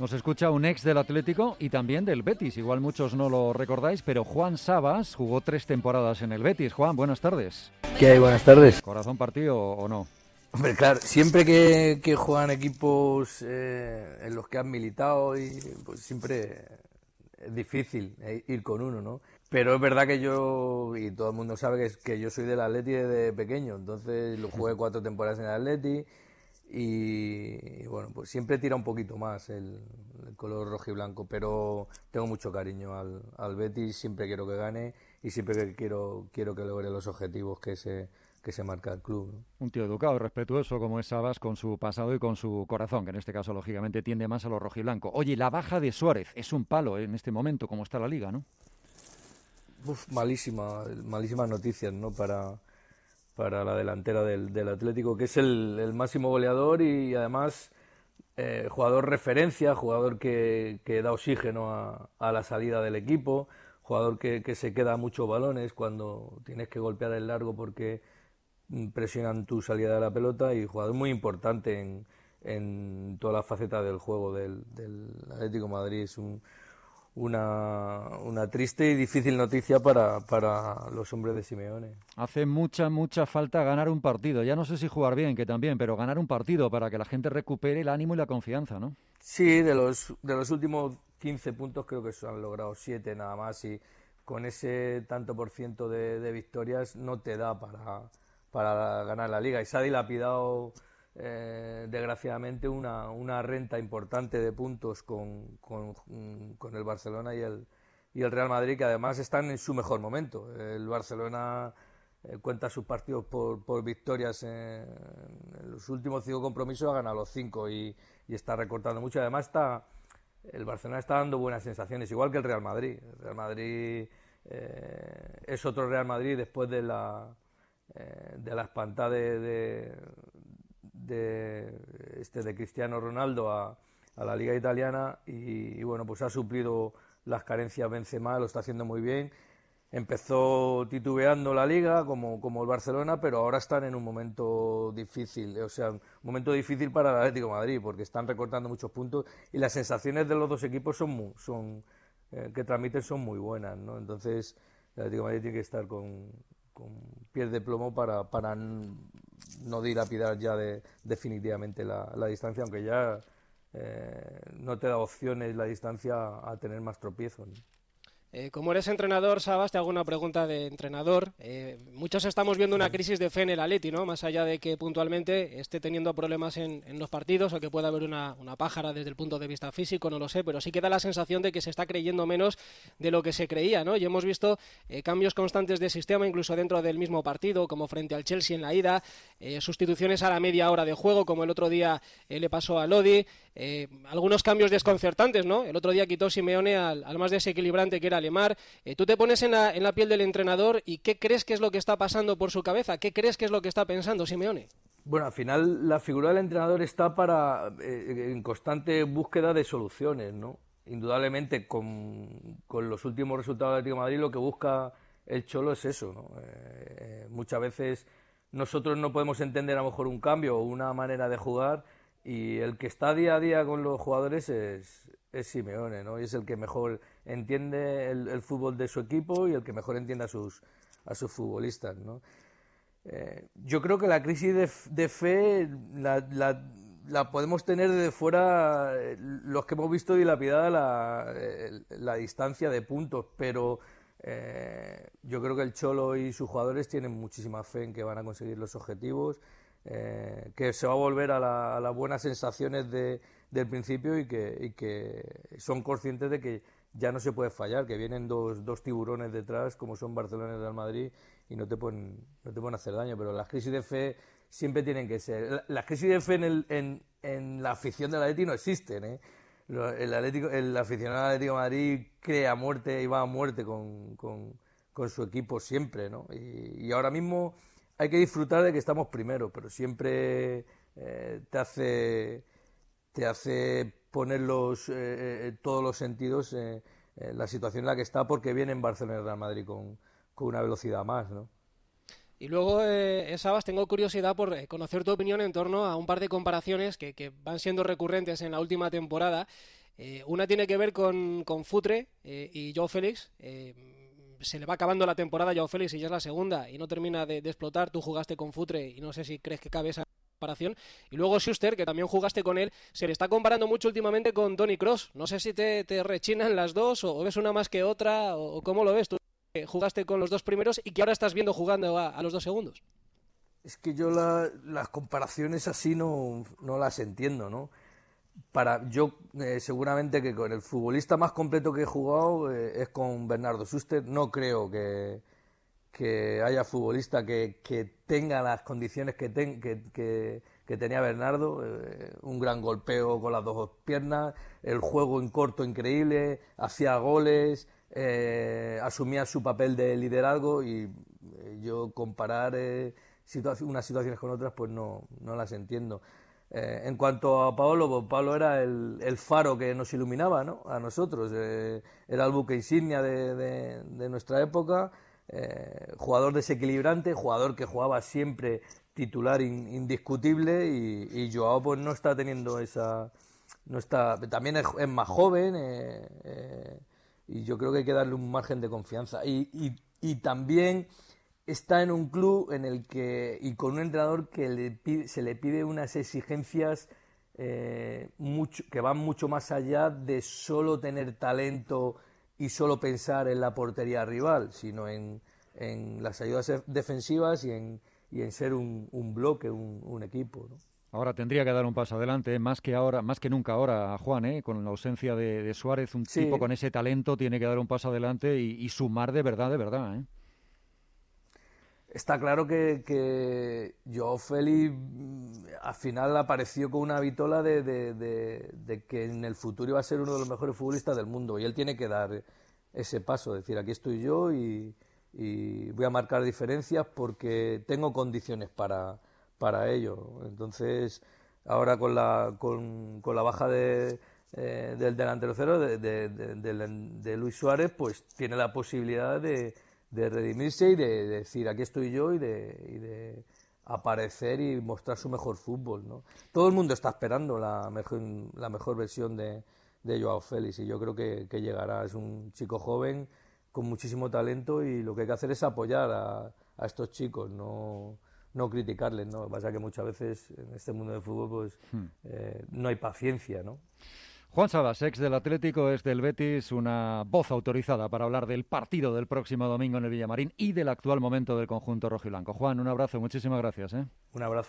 Nos escucha un ex del Atlético y también del Betis. Igual muchos no lo recordáis, pero Juan Sabas jugó 3 temporadas en el Betis. Juan, buenas tardes. ¿Qué hay? Buenas tardes. ¿Corazón partido o no? Hombre, claro, siempre que juegan equipos en los que han militado, pues siempre es difícil ir con uno, ¿no? Pero es verdad que yo, y todo el mundo sabe que yo soy del Atleti desde pequeño, entonces lo jugué 4 temporadas en el Atleti y bueno, pues siempre tira un poquito más el color rojo y blanco, pero tengo mucho cariño al Betis, siempre quiero que gane y siempre que quiero que logre los objetivos que se marca el club, ¿no? Un tío educado y respetuoso como es Sabas con su pasado y con su corazón, que en este caso lógicamente tiende más a lo rojiblanco. Oye, la baja de Suárez es un palo en este momento, como está la Liga, ¿no? Malísimas noticias, ¿no? Para la delantera del Atlético, que es el máximo goleador y además jugador referencia, jugador que da oxígeno a la salida del equipo, jugador que se queda muchos balones cuando tienes que golpear el largo porque presionan tu salida de la pelota, y jugador muy importante en todas las facetas del juego del Atlético de Madrid. Es una triste y difícil noticia para los hombres de Simeone. Hace mucha falta ganar un partido. Ya no sé si jugar bien, que también, pero ganar un partido para que la gente recupere el ánimo y la confianza, ¿no? Sí, de los últimos 15 puntos creo que se han logrado 7 nada más, y con ese tanto por ciento de victorias no te da para ganar la Liga, y se ha dilapidado desgraciadamente una renta importante de puntos con el Barcelona y el Real Madrid, que además están en su mejor momento. El Barcelona cuenta sus partidos por victorias en los últimos 5 compromisos, ha ganado los 5 y está recortando mucho. Además el Barcelona está dando buenas sensaciones, igual que el Real Madrid. El Real Madrid es otro Real Madrid después de la espantada de Cristiano Ronaldo a la Liga Italiana, y bueno, pues ha suplido las carencias Benzema, lo está haciendo muy bien. Empezó titubeando la Liga como el Barcelona, pero ahora están en un momento difícil, o sea, un momento difícil para el Atlético de Madrid, porque están recortando muchos puntos y las sensaciones de los dos equipos que transmiten son muy buenas, ¿no? Entonces el Atlético de Madrid tiene que estar con pies de plomo para no dilapidar ya definitivamente la distancia, aunque ya no te da opciones la distancia a tener más tropiezos, ¿no? Como eres entrenador, Sabas, te hago una pregunta de entrenador. Muchos estamos viendo una crisis de fe en el Atleti, ¿no? Más allá de que puntualmente esté teniendo problemas en los partidos, o que pueda haber una pájara desde el punto de vista físico, no lo sé, pero sí que da la sensación de que se está creyendo menos de lo que se creía, ¿no? Y hemos visto cambios constantes de sistema, incluso dentro del mismo partido, como frente al Chelsea en la ida, sustituciones a la media hora de juego, como el otro día le pasó a Lodi, algunos cambios desconcertantes, ¿no? El otro día quitó Simeone al más desequilibrante, que era Lemar. Tú te pones en la piel del entrenador y ¿qué crees que es lo que está pasando por su cabeza? ¿Qué crees que es lo que está pensando Simeone? Bueno, al final la figura del entrenador está en constante búsqueda de soluciones, ¿no? Indudablemente con los últimos resultados del Atlético de Madrid lo que busca el Cholo es eso, ¿no? Muchas veces nosotros no podemos entender a lo mejor un cambio o una manera de jugar, y el que está día a día con los jugadores es Simeone, ¿no? Y es el que mejor entiende el fútbol de su equipo y el que mejor entiende a sus futbolistas, ¿no? Yo creo que la crisis de fe la podemos tener desde fuera los que hemos visto dilapidada la distancia de puntos, pero yo creo que el Cholo y sus jugadores tienen muchísima fe en que van a conseguir los objetivos, que se va a volver a las buenas sensaciones del principio, y que son conscientes de que ya no se puede fallar, que vienen dos tiburones detrás como son Barcelona y Real Madrid, y no te pueden hacer daño. Pero las crisis de fe siempre tienen que ser. Las crisis de fe en la afición del Atlético no existen, ¿eh? El aficionado del Atlético de Madrid crea muerte y va a muerte con su equipo siempre, ¿no? Y ahora mismo hay que disfrutar de que estamos primero, pero siempre te hace poner todos los sentidos la situación en la que está, porque viene en Barcelona y Real Madrid con una velocidad más, ¿no? Y luego, Sabas, tengo curiosidad por conocer tu opinión en torno a un par de comparaciones que van siendo recurrentes en la última temporada. Una tiene que ver con Futre y Joao Félix. Se le va acabando la temporada a Joao Félix y ya es la segunda y no termina de explotar. Tú jugaste con Futre y no sé si crees que cabe esa comparación. Y luego Schuster, que también jugaste con él, se le está comparando mucho últimamente con Toni Kroos. No sé si te rechinan las dos o ves una más que otra o cómo lo ves tú, que jugaste con los dos primeros y que ahora estás viendo jugando a los dos segundos. Es que yo las comparaciones así no las entiendo, ¿no? Seguramente que con el futbolista más completo que he jugado es con Bernardo Schuster. No creo que haya futbolista que tenga las condiciones que tenía Bernardo. Un gran golpeo con las dos piernas, el juego en corto increíble, hacía goles, asumía su papel de liderazgo y yo comparar unas situaciones con otras pues no las entiendo. En cuanto a Paolo, pues Paolo era el faro que nos iluminaba, ¿no? A nosotros. Era el buque insignia de nuestra época, jugador desequilibrante, jugador que jugaba siempre titular indiscutible y Joao pues no está teniendo también es más joven y yo creo que hay que darle un margen de confianza y también está en un club en el que y con un entrenador que se le pide unas exigencias que van mucho más allá de solo tener talento y solo pensar en la portería rival, sino en las ayudas defensivas y en ser un bloque, un equipo, ¿no? Ahora tendría que dar un paso adelante, más que nunca ahora, Juan, con la ausencia de Suárez, un tipo con ese talento tiene que dar un paso adelante y sumar de verdad, ¿eh? Está claro que Joao Félix al final apareció con una vitola de que en el futuro iba a ser uno de los mejores futbolistas del mundo y él tiene que dar ese paso, decir aquí estoy yo y voy a marcar diferencias porque tengo condiciones para ello. Entonces ahora con la baja del delantero cero de Luis Suárez pues tiene la posibilidad de redimirse y de decir aquí estoy yo y de aparecer y mostrar su mejor fútbol, ¿no? Todo el mundo está esperando la mejor versión de Joao Félix y yo creo que llegará. Es un chico joven con muchísimo talento y lo que hay que hacer es apoyar a estos chicos, no criticarles, ¿no? Lo que pasa es que muchas veces en este mundo del fútbol pues no hay paciencia, ¿no? Juan Sabas, ex del Atlético, ex del Betis, una voz autorizada para hablar del partido del próximo domingo en el Villamarín y del actual momento del conjunto rojiblanco. Juan, un abrazo, muchísimas gracias. Un abrazo.